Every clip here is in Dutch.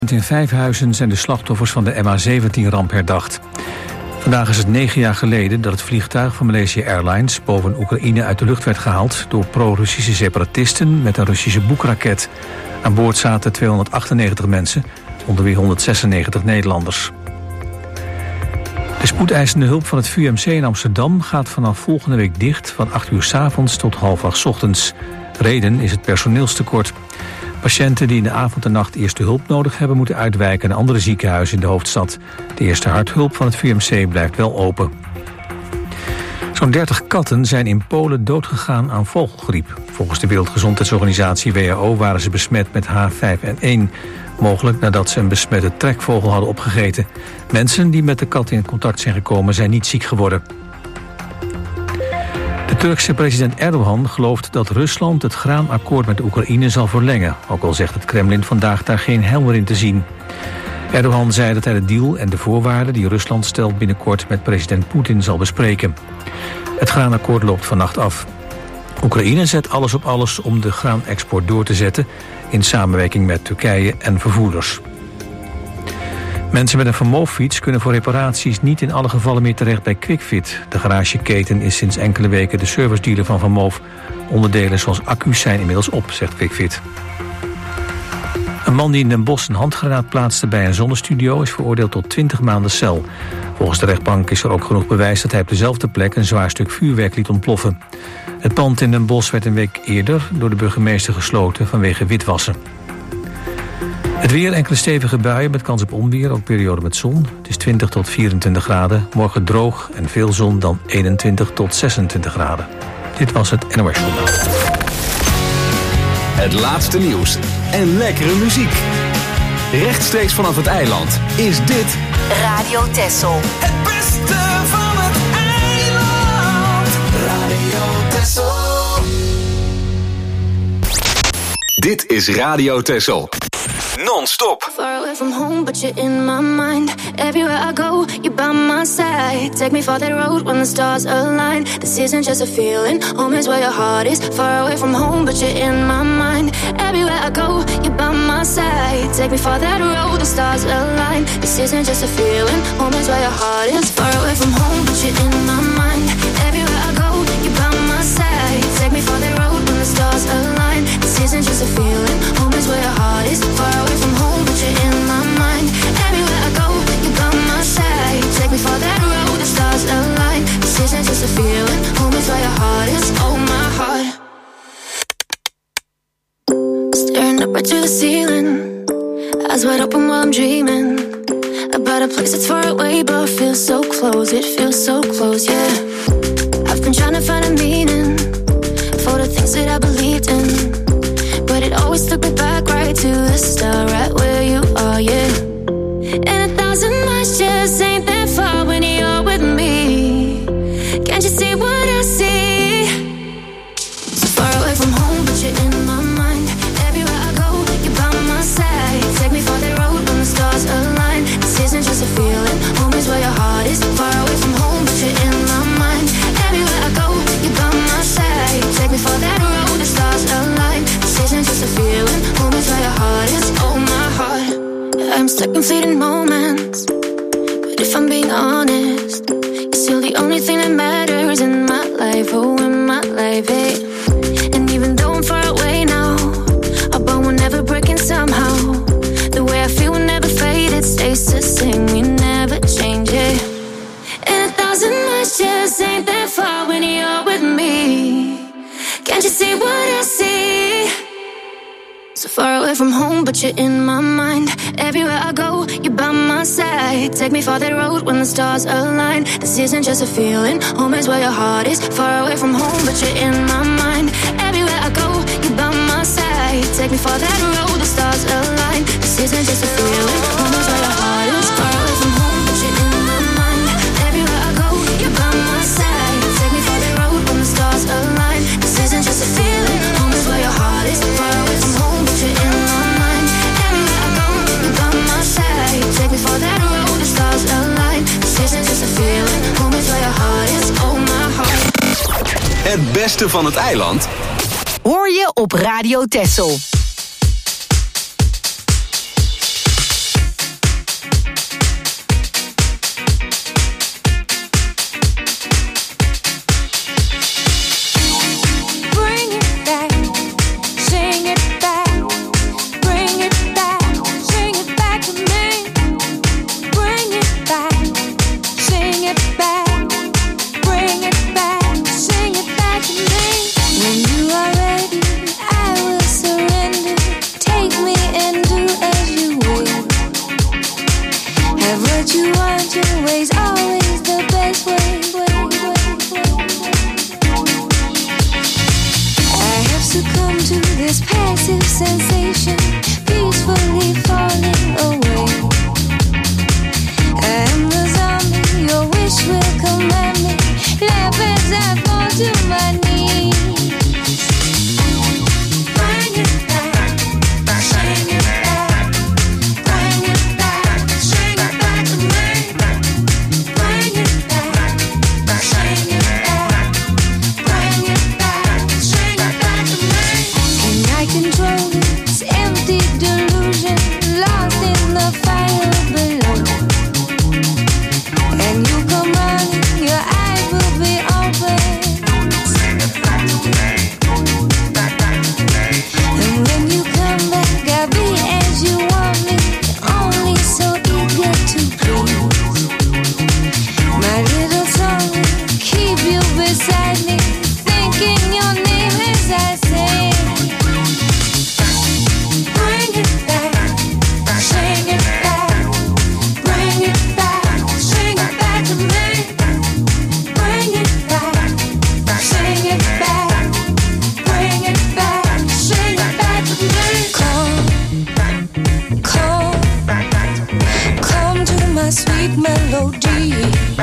In Vijfhuizen zijn de slachtoffers van de MH17-ramp herdacht. Vandaag is het 9 jaar geleden dat het vliegtuig van Malaysia Airlines boven Oekraïne uit de lucht werd gehaald door pro-Russische separatisten met een Russische boekraket. Aan boord zaten 298 mensen, onder wie 196 Nederlanders. De spoedeisende hulp van het VUMC in Amsterdam gaat vanaf volgende week dicht van 8 uur 's avonds tot 7:30 ochtends. Reden is het personeelstekort. Patiënten die in de avond en nacht eerste hulp nodig hebben moeten uitwijken naar andere ziekenhuizen in de hoofdstad. De eerste harthulp van het VUMC blijft wel open. Zo'n 30 katten zijn in Polen doodgegaan aan vogelgriep. Volgens de Wereldgezondheidsorganisatie WHO waren ze besmet met H5N1. Mogelijk nadat ze een besmette trekvogel hadden opgegeten. Mensen die met de kat in contact zijn gekomen zijn niet ziek geworden. De Turkse president Erdogan gelooft dat Rusland het graanakkoord met de Oekraïne zal verlengen. Ook al zegt het Kremlin vandaag daar geen heil meer in te zien. Erdogan zei dat hij de deal en de voorwaarden die Rusland stelt binnenkort met president Poetin zal bespreken. Het graanakkoord loopt vannacht af. Oekraïne zet alles op alles om de graanexport door te zetten in samenwerking met Turkije en vervoerders. Mensen met een Van Moof-fiets kunnen voor reparaties niet in alle gevallen meer terecht bij Quickfit. De garageketen is sinds enkele weken de servicedealer van Van Moof. Onderdelen zoals accu's zijn inmiddels op, zegt Quickfit. Een man die in Den Bosch een handgranaat plaatste bij een zonnestudio is veroordeeld tot 20 maanden cel. Volgens de rechtbank is er ook genoeg bewijs dat hij op dezelfde plek een zwaar stuk vuurwerk liet ontploffen. Het pand in Den Bosch werd een week eerder door de burgemeester gesloten vanwege witwassen. Het weer, enkele stevige buien met kans op onweer, ook periode met zon. Het is 20 tot 24 graden. Morgen droog en veel zon, dan 21 tot 26 graden. Dit was het NOS Journaal. Het laatste nieuws en lekkere muziek. Rechtstreeks vanaf het eiland is dit Radio Texel. Het beste van het eiland. Radio Texel. Dit is Radio Texel. Non-stop. Far away from home, but you're in my mind. Everywhere I go, you're by my side. Take me for that road when the stars align. This isn't just a feeling, home is where your heart is. Far away from home, but you're in my mind. Everywhere I go, you're by my side. Take me for that road, the stars align. This isn't just a feeling, home is where your heart is. Far away from home, but you're in my mind. Everywhere I go, you're by my side. Take me for that road when the stars align. This isn't just a feeling, home is where your heart is. Far away from home, but you're in my mind. Everywhere I go, you're by my side. Take me for that road, the stars align. This isn't just a feeling, home is where your heart is. Oh, my heart. Staring up right to the ceiling, eyes wide open while I'm dreaming about a place that's far away but feels so close. It feels so close, yeah. I've been trying to find a meaning for the things that I believed in, but it always took me back right to the start, right where you are, yeah. And 1,000 miles just ain't that far when you're with me. Can't you see what I see? So far away from home, but you're in my mind. Everywhere I go, you're by my side. Take me for that road when the stars align. This isn't just a feeling, home is where your heart is. Far away from home, but you're in my mind. Everywhere I go, you're by my side. Take me for that road, the stars align. This isn't just a feeling, home is where your heart is. Oh, my heart. I'm stuck in fleeting moments, but if I'm being honest, you're still the only thing that matters in my life. Oh, in my life, hey. And even though I'm far away now, our bond will never break in somehow. The way I feel will never fade, it stays the same, we never change it. And 1,000 miles just ain't that far when you're with me. Can't you see what I see? So far away from home, but you're in my mind. Everywhere I go, you're by my side. Take me for that road when the stars align. This isn't just a feeling, home is where your heart is. Far away from home, but you're in my mind. Everywhere I go, you're by my side. Take me for that road, the stars align. This isn't just a feeling, home is where your heart is. Far away from home, but you're in my mind. Everywhere I go, you're by my side. Take me for that road when the stars align. This isn't just a feeling, home is where your heart is. Far away from home, but you're in my mind. Everywhere I go, you're by my side. Take me for that road, the stars align. This isn't just a feeling, home is where your heart is. Oh, my heart. Het beste van het eiland Hoor je op Radio Texel. sweet melody.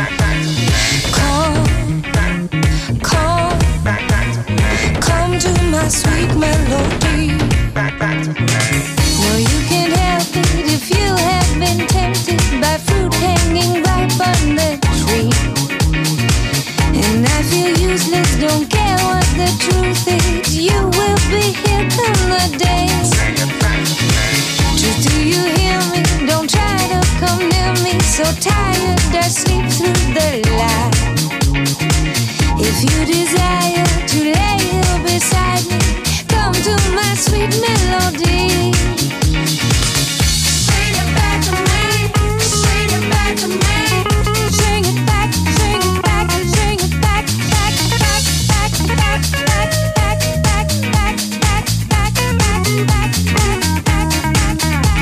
Come to my sweet melody. No, you can't help it if you have been tempted by fruit hanging ripe on the tree. And I feel useless, don't care what the truth is. You will be here come the day. Truth, do you hear me? Don't try to come near me. So tired, I sleep through the light. If you desire to lay here beside me, come to my sweet melody. Sing it back to me, sing it back to me. Sing it back, sing it back, sing it back, back, back, back, back, back, back, back, back, back, back, back, back, back.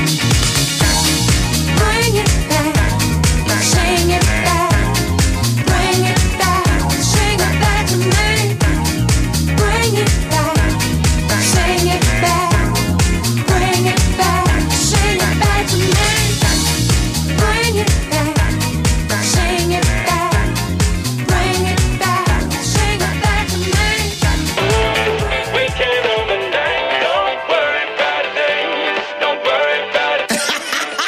Bring it back, sing it back, bring it back, sing it back to me. Bring it back, sing it back, bring it back, sing it back to me. Bring it back, sing it back, bring it back, sing it back to me. Weekend on the night, don't worry about a thing, don't worry about a thing.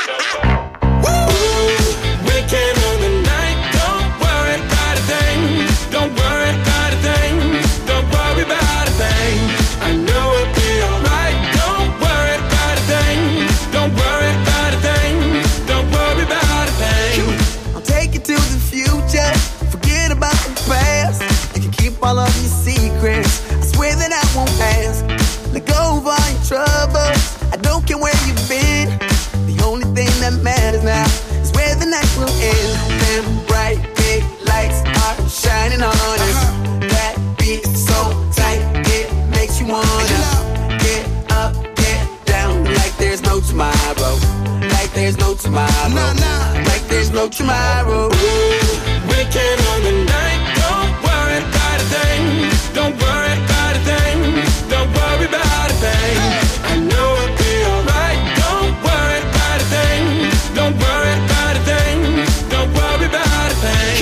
Weekend on the night, don't worry about a thing, don't worry about a thing, don't worry about a thing. I know it'll be alright, don't worry about a thing, don't worry about a thing, don't worry about a thing. I'll take you to the future. Forget about the past. You can keep all of your secrets. I swear that I won't ask. Let go of all your troubles. I don't care where you've been. The only thing that matters now is where the night will end. Them bright big lights are shining on us. That beat so tight, it makes you wanna get up, get down, like there's no tomorrow. Like there's no tomorrow. Like there's no tomorrow. Weekend on the night, don't worry about a thing, don't worry about a thing, don't worry about a thing. I know it'll be alright, don't worry about a thing, don't worry about a thing, don't worry about a thing.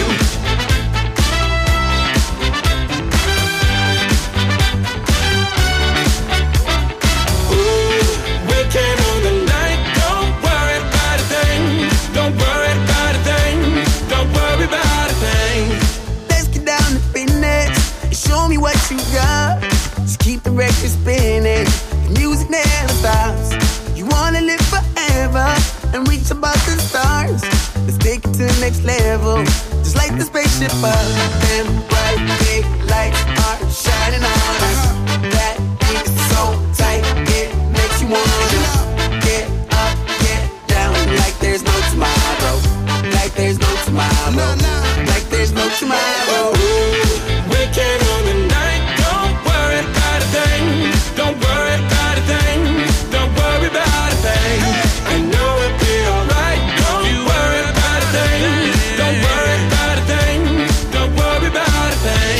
Weekend on the night, don't worry about a thing, don't worry about a thing, don't worry about a thing. Let's get down to business and show me what you got. Just keep the record spinning. The music never stops. You wanna live forever and reach above the stars. Let's take it to the next level. Just like the spaceship up. Them bright big lights are shining on us. That beat is so tight, it makes you wanna get up, get down, like there's no tomorrow. Like there's no tomorrow. Like there's no tomorrow. Weekend on the night, don't worry about a thing, don't worry about a thing, don't worry about a thing. I know it'll be alright, don't worry about a thing, don't worry about a thing, don't worry about a thing.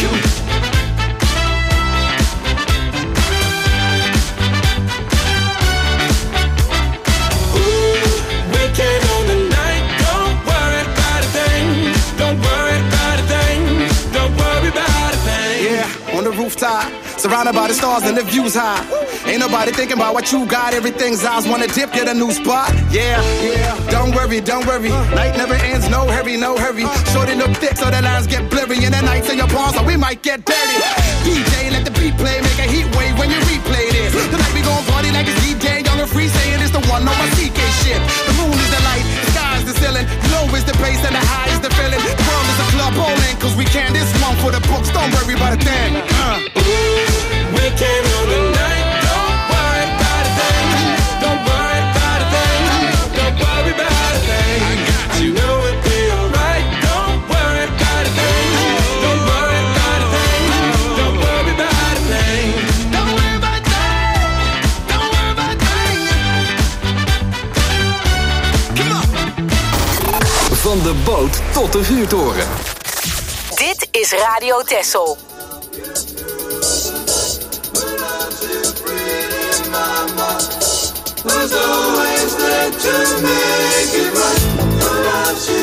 Weekend on the night, don't worry about a thing, don't worry about a thing, don't worry about a thing. Yeah, on the rooftop, surrounded by the stars and the view's high. Ain't nobody thinking about what you got. Everything's eyes wanna dip, get a new spot. Yeah, don't worry, don't worry. Night never ends, no hurry, no hurry. Shorty look thick so the lines get blurry. And the nights in your palms so we might get dirty. DJ, let the beat play, make a heat wave when you replay this. Tonight we gon' party like it's DJ, young and free, saying it's the one, no my CK shit. The moon is the light, the sky is the ceiling. Low is the bass and the high is the feeling. The world is a club bowling, cause we can. This one for the books, don't worry about a thing. Weekend on the night, don't worry about a thing, don't worry about a thing, don't worry about a thing. I know it'll be alright, don't worry about a thing, don't worry about a thing, don't worry about a thing. Don't worry about a thing, don't worry about a thing. Come on. Van de boot tot de vuurtoren. Dit is Radio Texel. There's always there to make it right.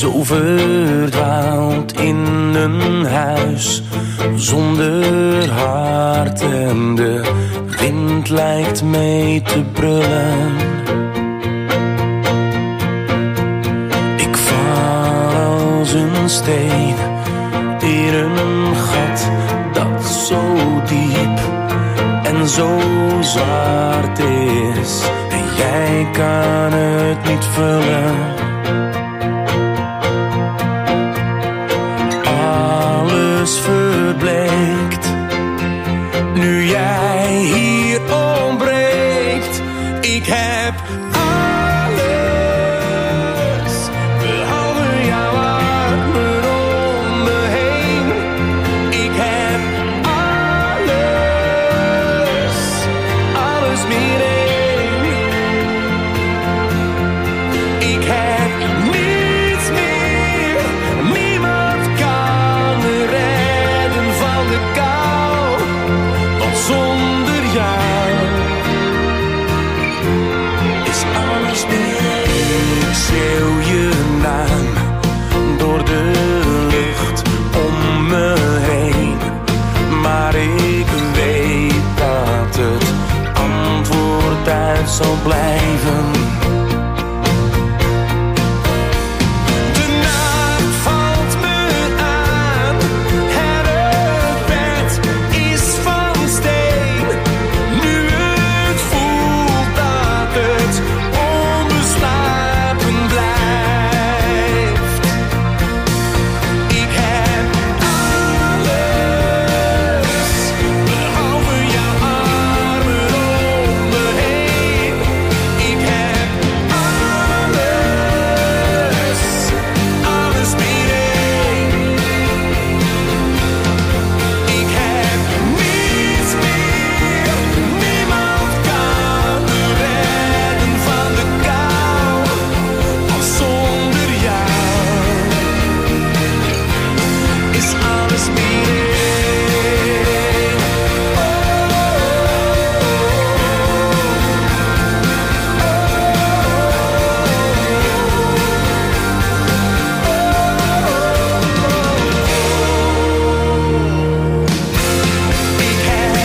Zo verdwaald in een huis zonder hart en de wind lijkt mee te brullen. Ik val als een steen in een gat dat zo diep en zo zwart is en jij kan het niet vullen. Alles verbleekt nu jij hier ontbreekt. Ik heb alles behalve jouw armen om me heen. Ik heb alles meer één. Ik heb niets meer, niemand kan me redden van de kou, want zonder jou is alles meer. Ik schreeuw je naam door de lucht om me heen, maar ik weet dat het antwoord uit zal blijven. De nacht valt me aan en het bed is van steen. Nu het voelt dat het onbeslapen blijft. Ik heb alles behalve jouw armen om me heen. Ik heb alles meer één. Ik heb niets meer, niemand kan me redden van de kou, want zonder jou is alles meer één. Ik heb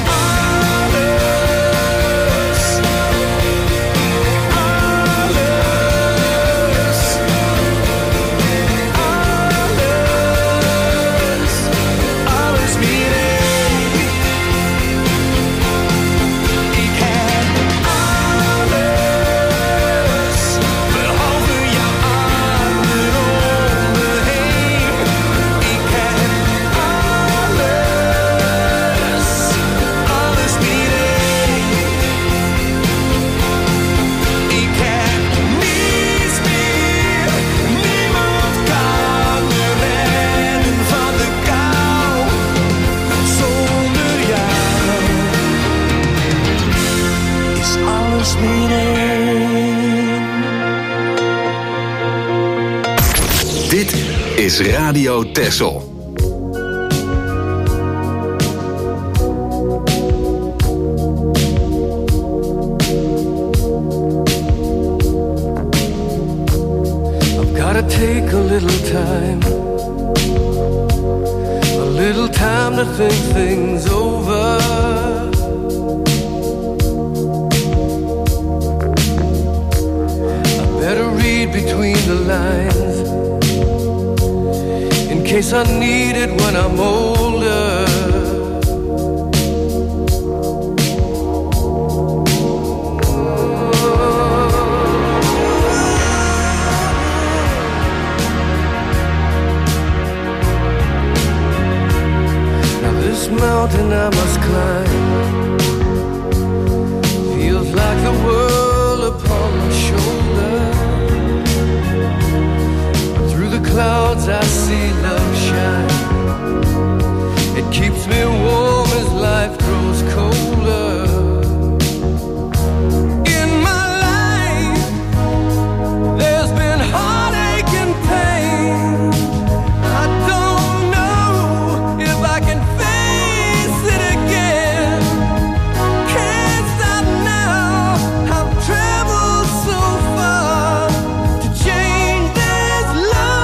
alles meer één. Ik heb alles behalve jouw armen om me heen. Ik heb alles meer één. Ik heb niets meer, niemand kan me redden van de kou, zonder jou is alles meer één. Dit is Radio Texel. I've gotta take a little time to think things over. I better read between the lines in case I need it when I'm older. Mountain I must climb feels like the world upon my shoulder. Through the clouds I see love shine. It keeps me warm as life grows colder. In my life there's been heartache and pain. I don't know if I can face it again. Can't stop now. I've traveled so far to change this love.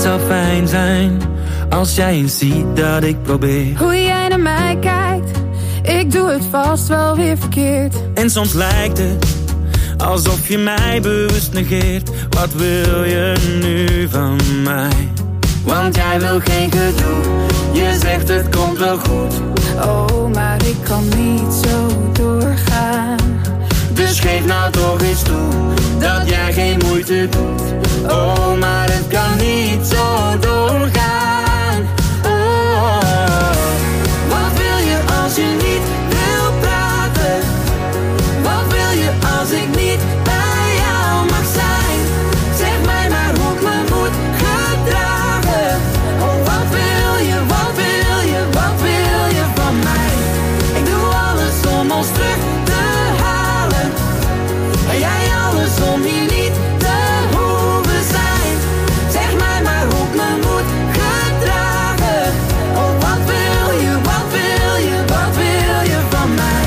zou fijn zijn als jij eens ziet dat ik probeer. Hoe jij naar mij kijkt, ik doe het vast wel weer verkeerd. En soms lijkt het alsof je mij bewust negeert. Wat wil je nu van mij? Want jij wil geen gedoe, je zegt het komt wel goed. Oh, maar ik kan niet zo doorgaan. Dus geef nou toch eens toe dat jij geen moeite doet. Oh, maar het kan niet zo doorgaan. Oh, wat wil je als je niet wil praten? Wat wil je als ik niet bij jou mag zijn? Zeg mij maar hoe ik me moet gedragen. Oh, wat wil je, wat wil je, wat wil je van mij? Ik doe alles om ons terug te halen. En jij alles om hier niet te hoeven zijn. Zeg mij maar hoe ik me moet gedragen. Oh, wat wil je, wat wil je, wat wil je van mij?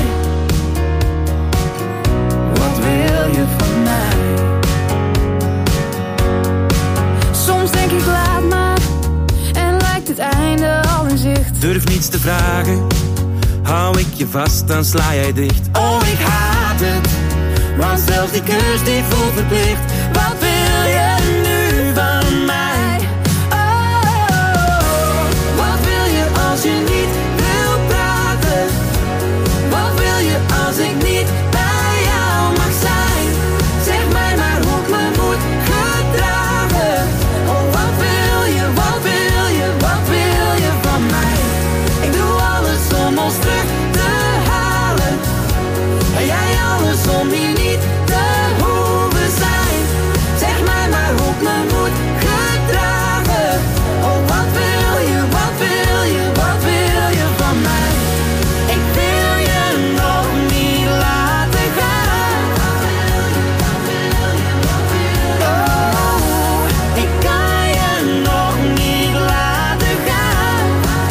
Wat wil je van mij? Soms denk ik laat maar, en lijkt het einde al in zicht. Durf niets te vragen, hou ik je vast, dan sla jij dicht. Oh, ik haat het, want zelfs die kus die voelt verplicht. Wat wil je nu van mij? Oh, wat wil je als je niet wil praten? Wat wil je als ik niet bij jou mag zijn? Zeg mij maar hoe ik me moet gedragen. Oh, wat wil je, wat wil je, wat wil je van mij? Ik doe alles om ons terug te halen. En jij alles om hier niet te hoeven zijn. Zeg mij maar hoe ik me moet gedragen. Oh, wat wil je, wat wil je, wat wil je van mij? Ik wil je nog niet laten gaan. Oh, ik kan je nog niet laten gaan.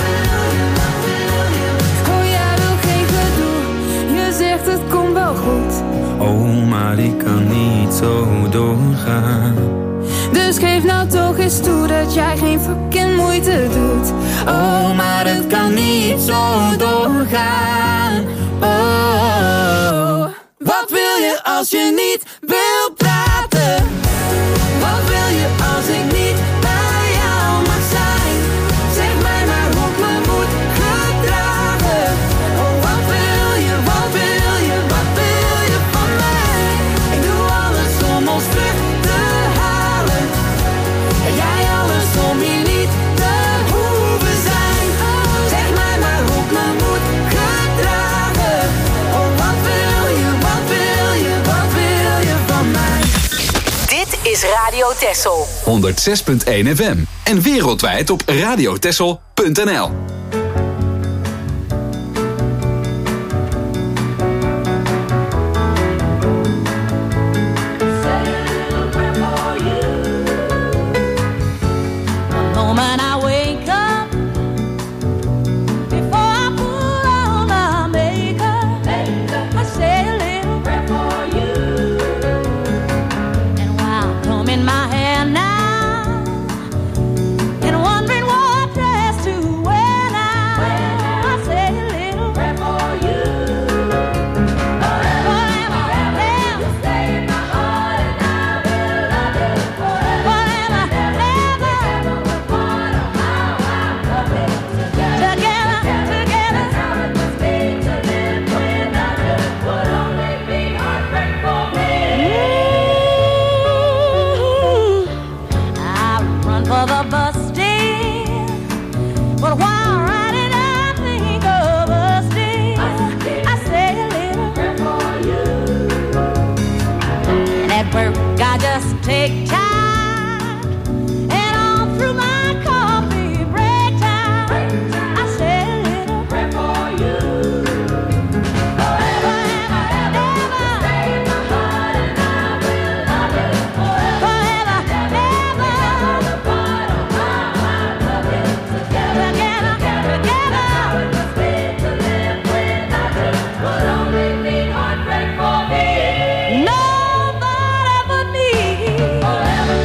Oh, jij wil geen gedoe, je zegt het komt wel goed. Oh, maar ik kan niet zo doorgaan. Dus geef nou toch eens toe dat jij geen fucking moeite doet. Oh, maar het kan niet zo doorgaan. Oh, wat wil je als je niet wil praten? Wat wil je als ik niet bij jou mag zijn? Zeg mij maar hoe ik me moet gedragen. Oh, wat wil je, wat wil je, wat wil je van mij? Ik doe alles om ons terug te halen. En jij alles om hier niet te hoeven zijn. Zeg mij maar hoe ik me moet gedragen. Oh, wat wil je, wat wil je, wat wil je van mij? Dit is Radio Texel. 106.1 FM. En wereldwijd op radiotexel.nl. Moment I wake up, before I put on my makeup, I say a little prayer for you. And while combing my hair now, and wondering what dress to wear now, I say a little prayer for you. Forever, ever, you stay in my heart, and I will love you forever, ever. For the bus stand, but while riding I think of us still. I say a little prayer for you. And at work I just take time, and all through my coffee break time, I say a little prayer for you. Forever, ever, ever, stay in my heart, and I will love you forever, ever. Nobody but me. Forever.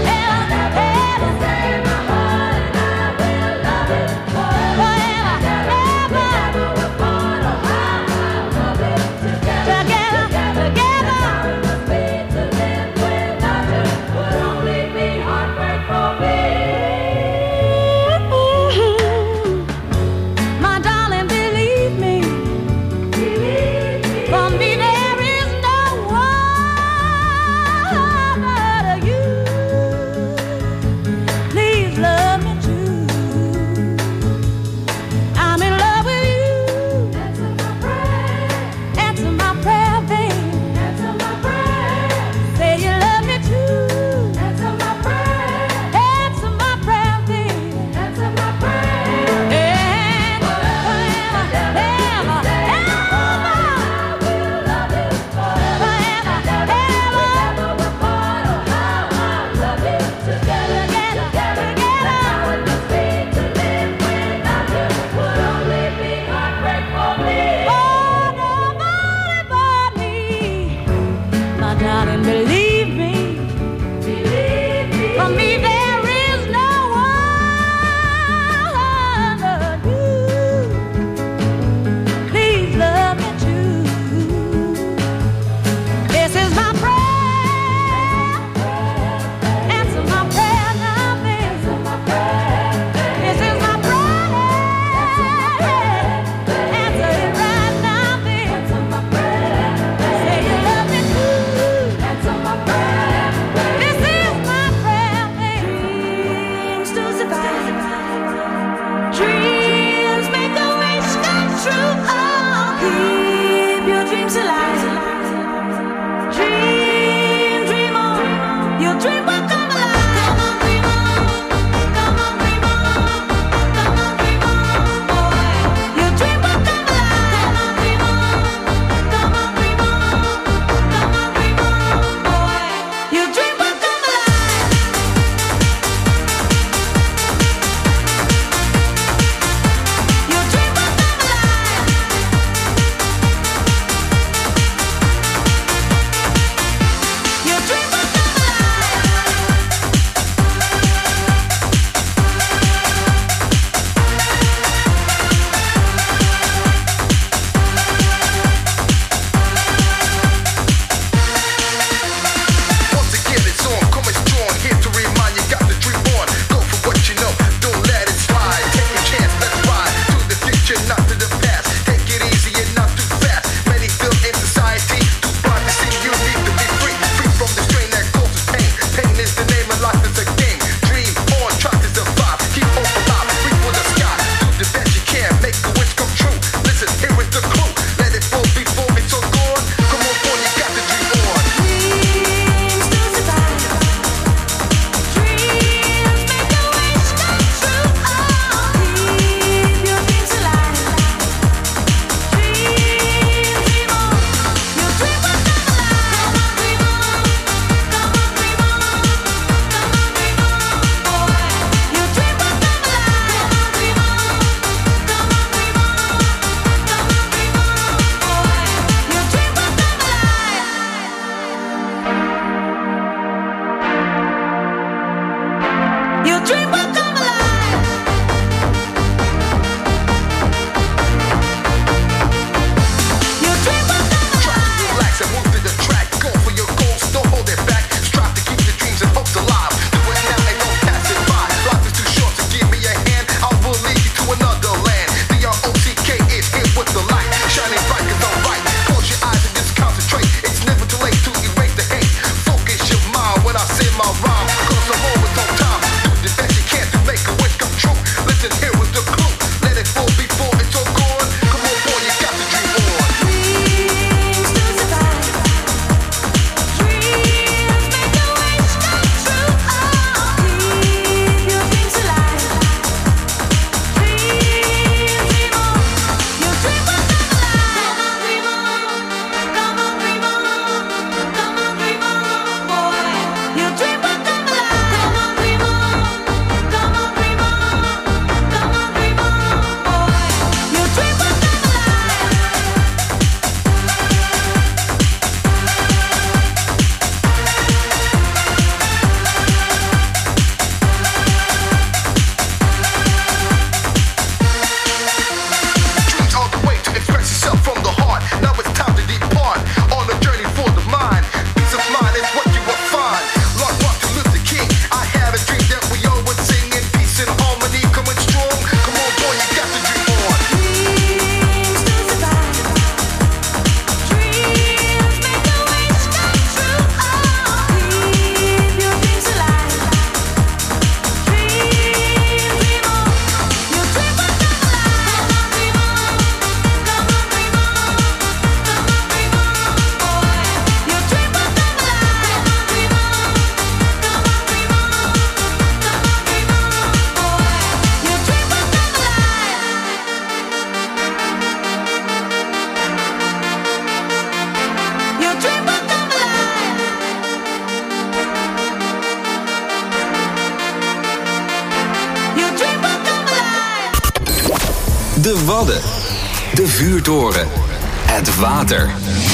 De Wadden. De Vuurtoren. Het water.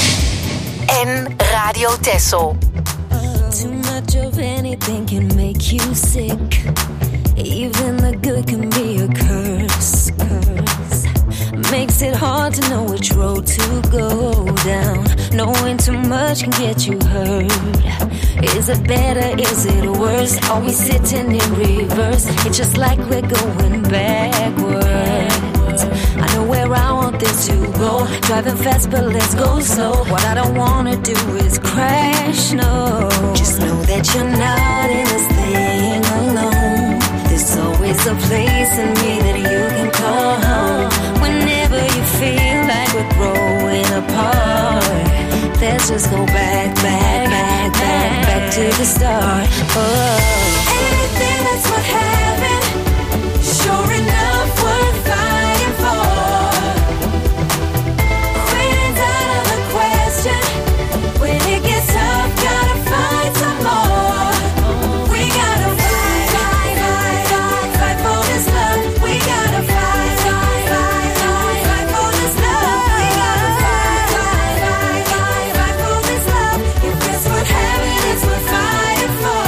En Radio Texel. Too much of anything can make you sick. Even the good can be a curse. Makes it hard to know which road to go down. Knowing too much can get you hurt. Is it better? Is it worse? Are we sitting in reverse? It's just like we're going backwards. I know where I want this to go. Driving fast, but let's go slow. What I don't wanna do is crash, no. Just know that you're not in this thing alone. There's always a place in me that you can call home. Whenever you feel like we're growing apart, let's just go back, back, back, back, back back to the start. Anything that's worth having, sure enough worth fighting for. Quitting's out of the question. When it gets tough, gotta fight some more. We gotta fight, fight, fight, fight, fight for this love. We gotta fight, fight, fight, fight, fight for this love. We gotta fight, fight, fight, fight, fight for this love. If it's worth having, it's worth fighting for.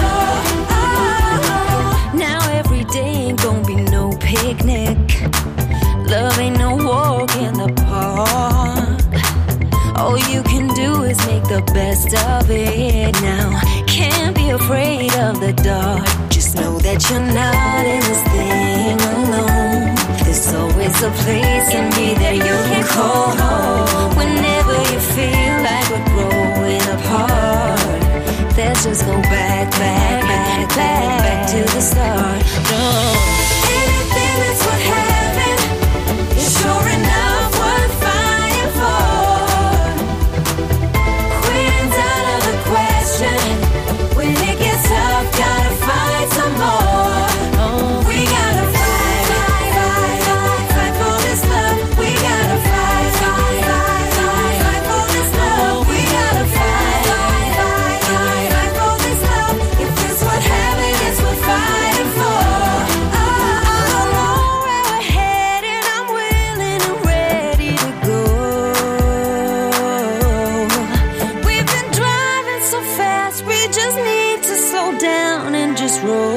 Now every day ain't gonna be no picnic. Love ain't no walk in the park. All you can do is make the best of it now. Can't be afraid of the dark. Just know that you're not in this thing alone. There's always a place in me that you can call home. Whenever you feel like we're growing apart, let's just go back, back, back, back, back to the start. No. Anything that's worth having is sure enough worth fighting for. Quitting's out of the question. When it gets tough, gotta fight some more. We gotta fight, fight, fight, fight, fight for this love. We gotta fight, fight, fight, fight, fight for this love. We gotta fight, fight, fight, fight, fight for this love. If it's worth having, it's worth fighting for. I don't know where we're headed. I'm willing and ready to go. We've been driving so fast, we just need to slow down and just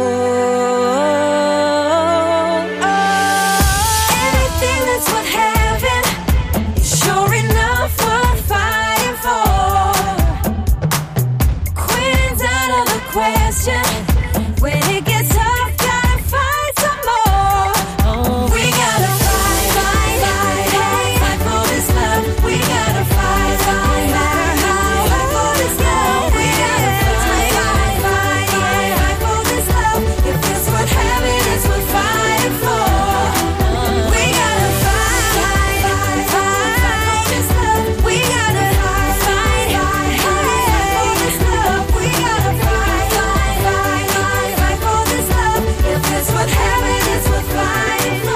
roll. Anything that's worth having is sure enough worth fighting for. Quitting's out of the question. When it gets tough, gotta fight some more. We gotta fight, fight, fight, fight, fight for this love. We gotta fight, fight, fight, fight, fight for this love. We gotta fight, fight, fight, fight, fight for this love. If it's worth having, it's worth fighting for. We gotta fight, fight, fight, fight, fight for this love. We gotta fight, fight, fight, fight, fight for this love. We gotta fight, fight, fight, fight, fight for this love. If it's worth having, it's worth fighting for.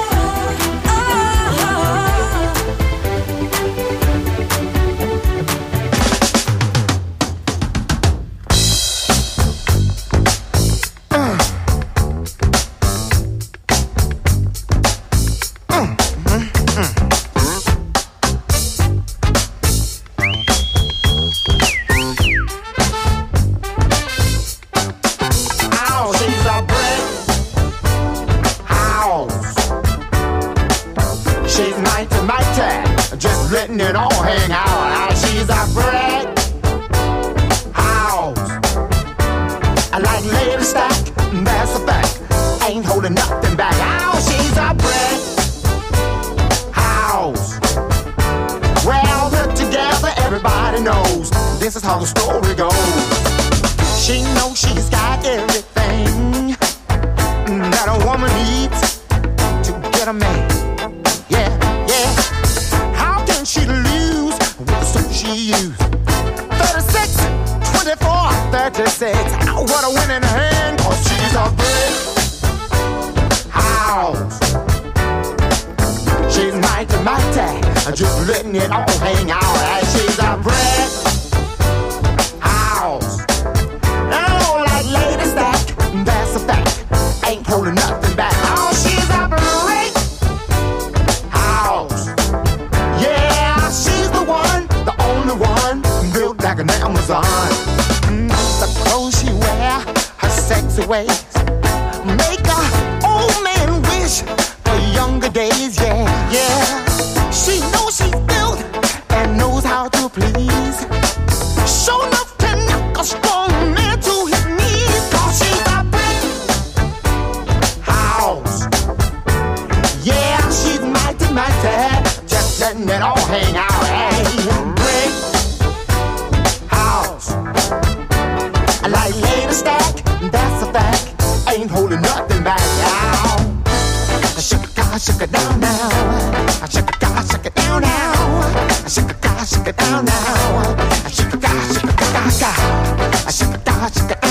Ow, she's a brick house. She's mighty, mighty, just letting it all hang out. Ow, she's a brick house. I like lady stack, that's a fact. Ain't holding nothing back. Ow, she's a brick house. Well put together, everybody knows this is how the story goes. She knows she's got everything that a woman needs to get a man. Yeah, yeah. How can she lose with the suit she used? 36, 24, 36. Oh, what a winning hand, 'cause she's a brick house. She's mighty, mighty, just letting it all hang out. And she's a brick house. Oh, like lady stack, that's a fact. Ain't holding nothing back. Oh, she's a brick house. Yeah, she's the one, the only one, built like an Amazon. The clothes she wear, her sexy ways, make a old man wish for younger days. Yeah, yeah. She knows she's built and knows how to please. Show enough to knock a strong man to his knees. 'Cause she's a brick house. Yeah, she's mighty, mighty, just letting it all hang out. Hey, brick house. I like lady stack, that's a fact. Ain't holding nothing back. Now, shake it down now. Shake it down, shake it down now. Shake it down, shake it down now. Shake it down, shake it down. Shake it down, shake it down.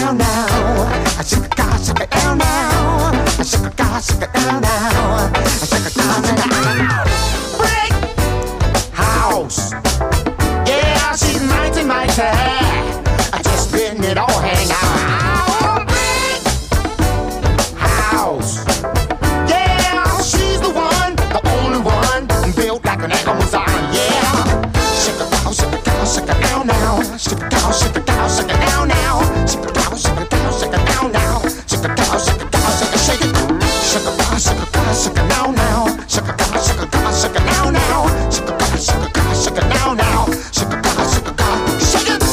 shake it down now. Shake it down now. Break house. Yeah, she's mighty, mighty. Just letting it all hang out. Break house. Yeah, she's the one, the only one, built like an Amazon. Yeah, shake it down, shake it down, shake it down now. Shake it down, shake it down, shake it down now. Shake it down, shake it down, shake it down now. Shake it down, shake it down, shake it, shake it. Shake it down, shake it down, shake it down now. Shake it down, shake it down, shake it down now. Shake it down, shake it down, shake it down now. Shake it down, shake it down, shake it.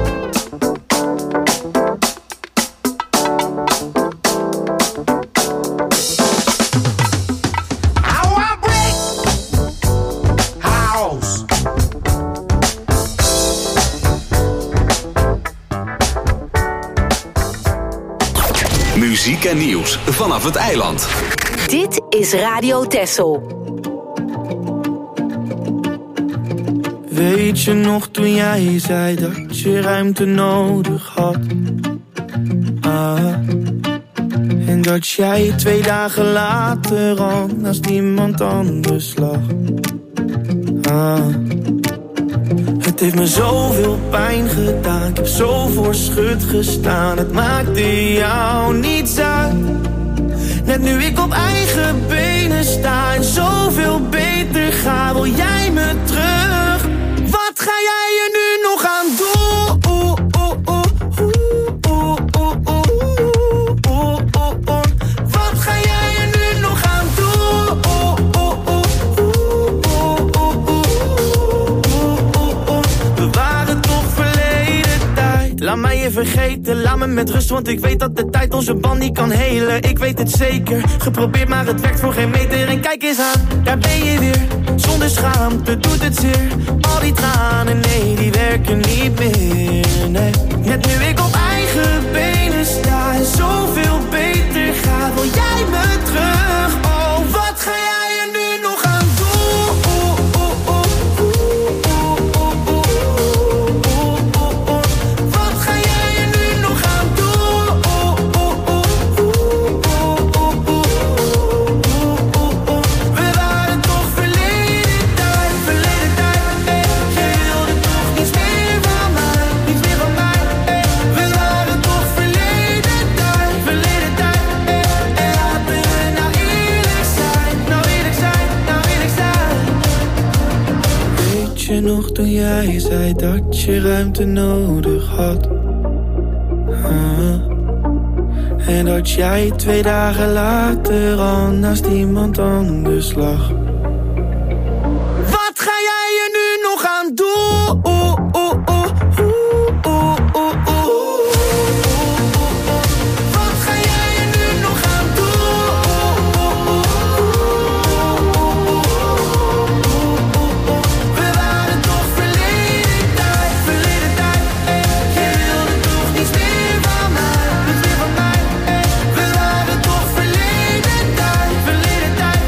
Muziek en nieuws vanaf het eiland. Dit is Radio Texel. Weet je nog toen jij zei dat je ruimte nodig had? En dat jij 2 dagen later al naast iemand anders lag. Het heeft me zoveel pijn gedaan, ik heb zo voor schut gestaan. Het maakte jou niets uit, net nu ik op eigen benen sta en zoveel beter ga, wil jij me terug. Wat ga jij er nu nog aan doen? Wat ga jij er nu nog aan doen? We waren toch verleden tijd. Laat mij je vergeten, laat me met rust, want ik weet dat de tijd onze band niet kan helen. Ik weet het zeker, geprobeerd maar het werkt voor geen meter. En kijk eens aan, daar ben je weer, zonder schaamte doet het zeer. Al die tranen, nee, die werken niet meer, nee. Net nu ik op eigen benen sta en zoveel beter ga, wil jij me terug. Oh, wat ga jij er nu nog aan doen? Wat ga jij er nu nog aan doen? We waren toch verleden tijd, je wilde toch niets meer van mij, niets meer van mij. We waren toch verleden tijd, en laten we nou eerlijk zijn, nou eerlijk zijn, nou eerlijk zijn. Weet je nog toen jij zei dat je ruimte nodig had? En dat jij 2 dagen later al naast iemand anders lag. Wat ga jij er nu nog aan doen? Wat ga jij er nu nog aan doen? We waren toch verleden tijd, je wilde toch niets meer van mij, niets meer van mij. We waren toch verleden tijd,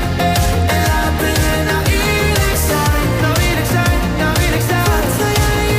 en laten we nou eerlijk zijn, nou eerlijk zijn, nou eerlijk zijn. Wat ga jij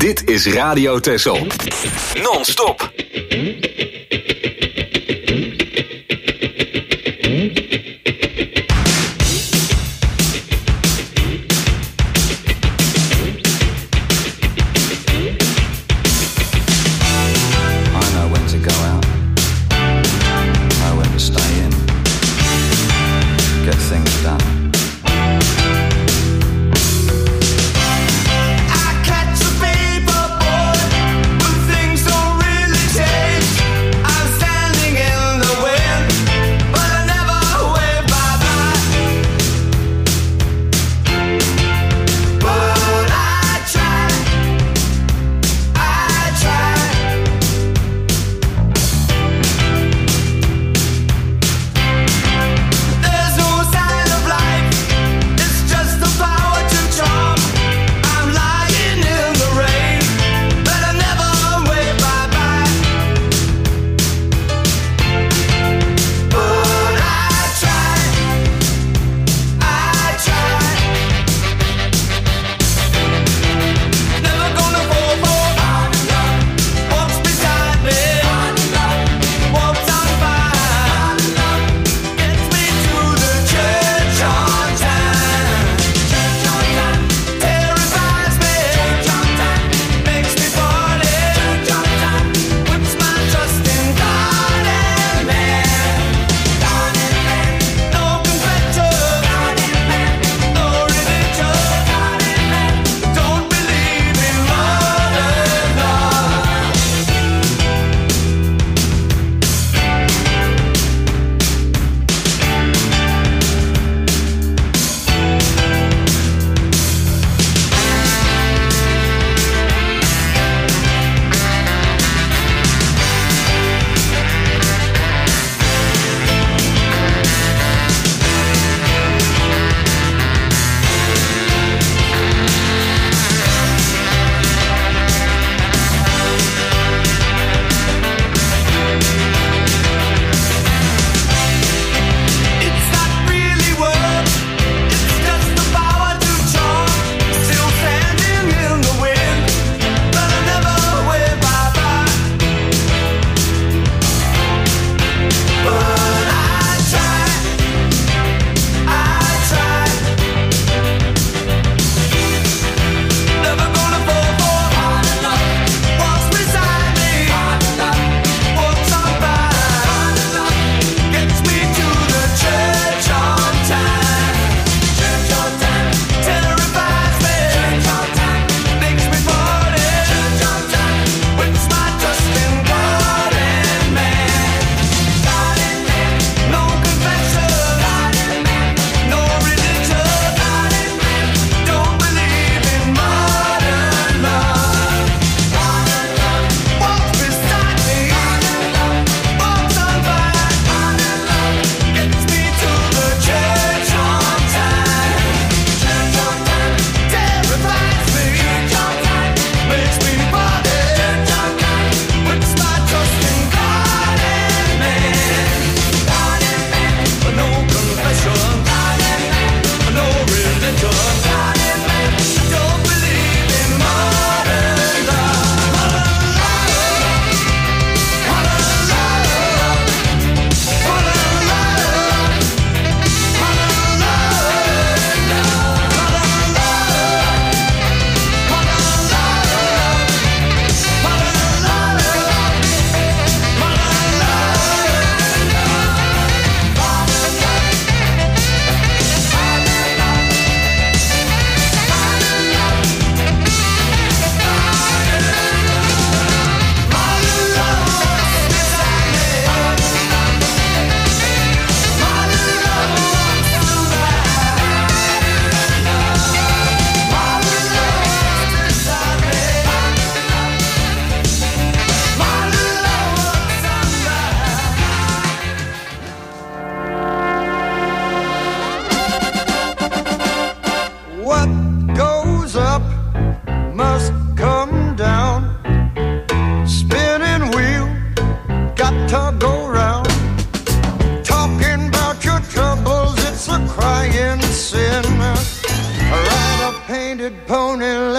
Dit is Radio Texel. Non-stop. I catch a paper boy when things don't really change.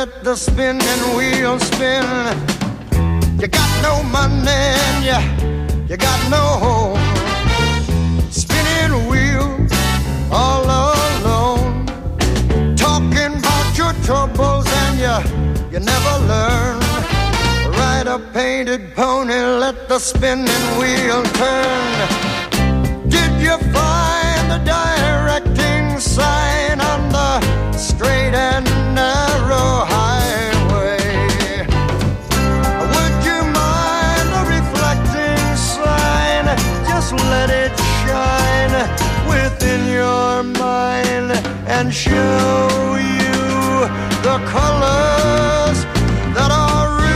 let the spinning wheel spin. You got no money and you got no home. Spinning wheel all alone. Talking about your troubles and you never learn. Ride a painted pony, let the spinning wheel turn. Did you find the directing sign on the straight and narrow highway? Would you mind a reflecting sign? Just let it shine within your mind and show you the colors that are real.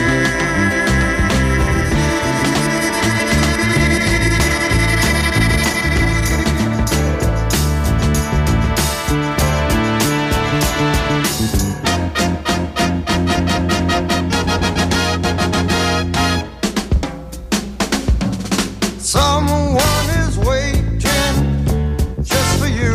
Someone is waiting just for you.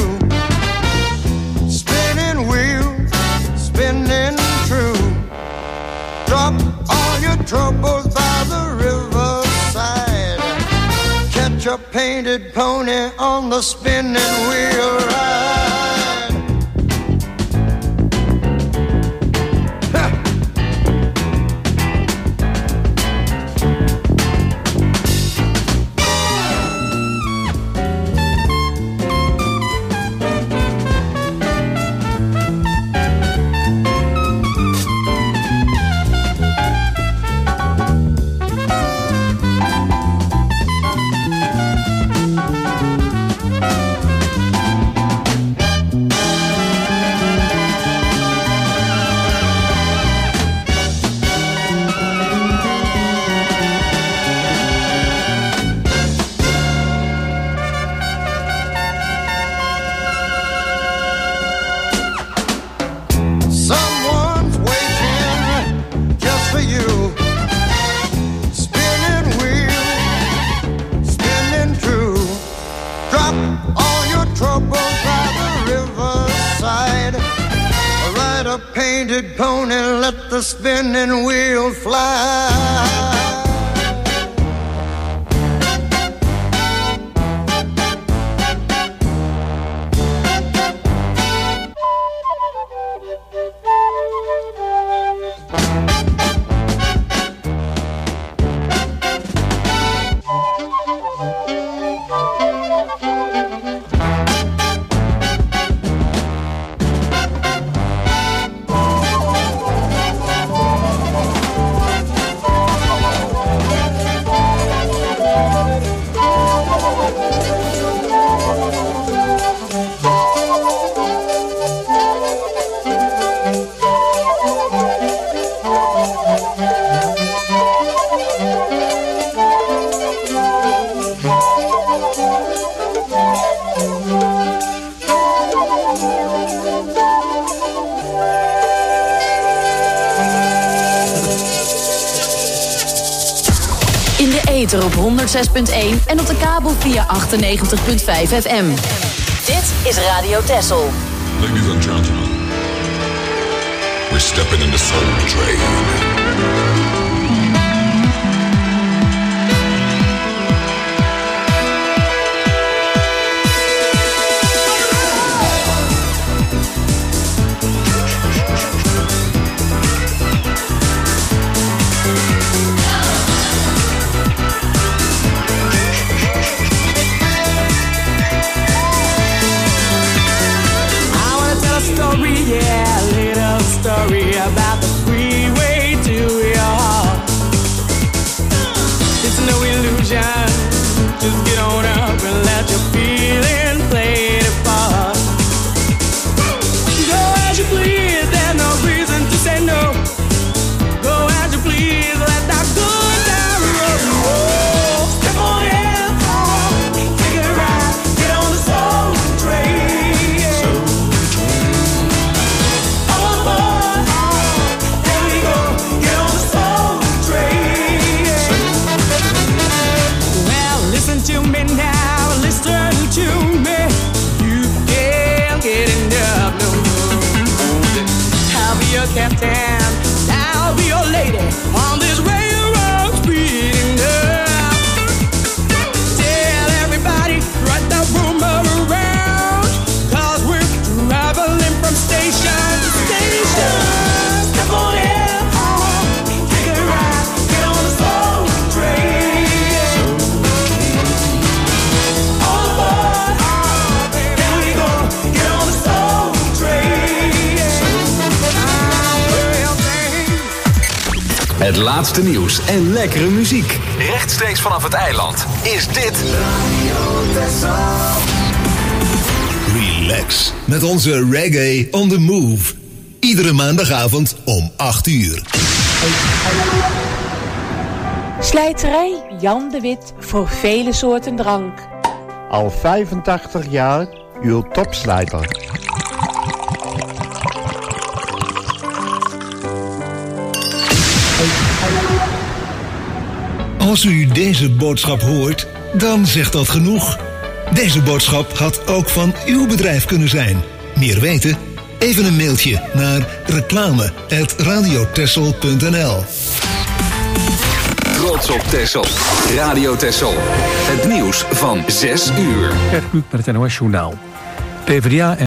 Spinning wheel, spinning true. Drop all your troubles by the riverside. Catch a painted pony on the spinning wheel ride. Someone's waiting just for you. Spinning wheel, spinning true. Drop all your troubles by the riverside. Ride a painted pony, let the spinning wheel fly. In de ether op 106.1 en op de kabel via 98.5 FM. Dit is Radio Texel. Ladies and gentlemen, we're stepping in the soul train. Story about the freeway to your Het laatste nieuws en lekkere muziek. Rechtstreeks vanaf het eiland is dit Relax met onze Reggae on the Move. Iedere maandagavond om 8 uur. Slijterij Jan de Wit voor vele soorten drank. Al 85 jaar uw topslijter. Als u deze boodschap hoort, dan zegt dat genoeg. Deze boodschap had ook van uw bedrijf kunnen zijn. Meer weten? Even een mailtje naar reclame@radiotessel.nl. Trots op Texel. Radio Texel. Het nieuws van 6 uur. Gert Kluk met het NOS Journaal. PvdA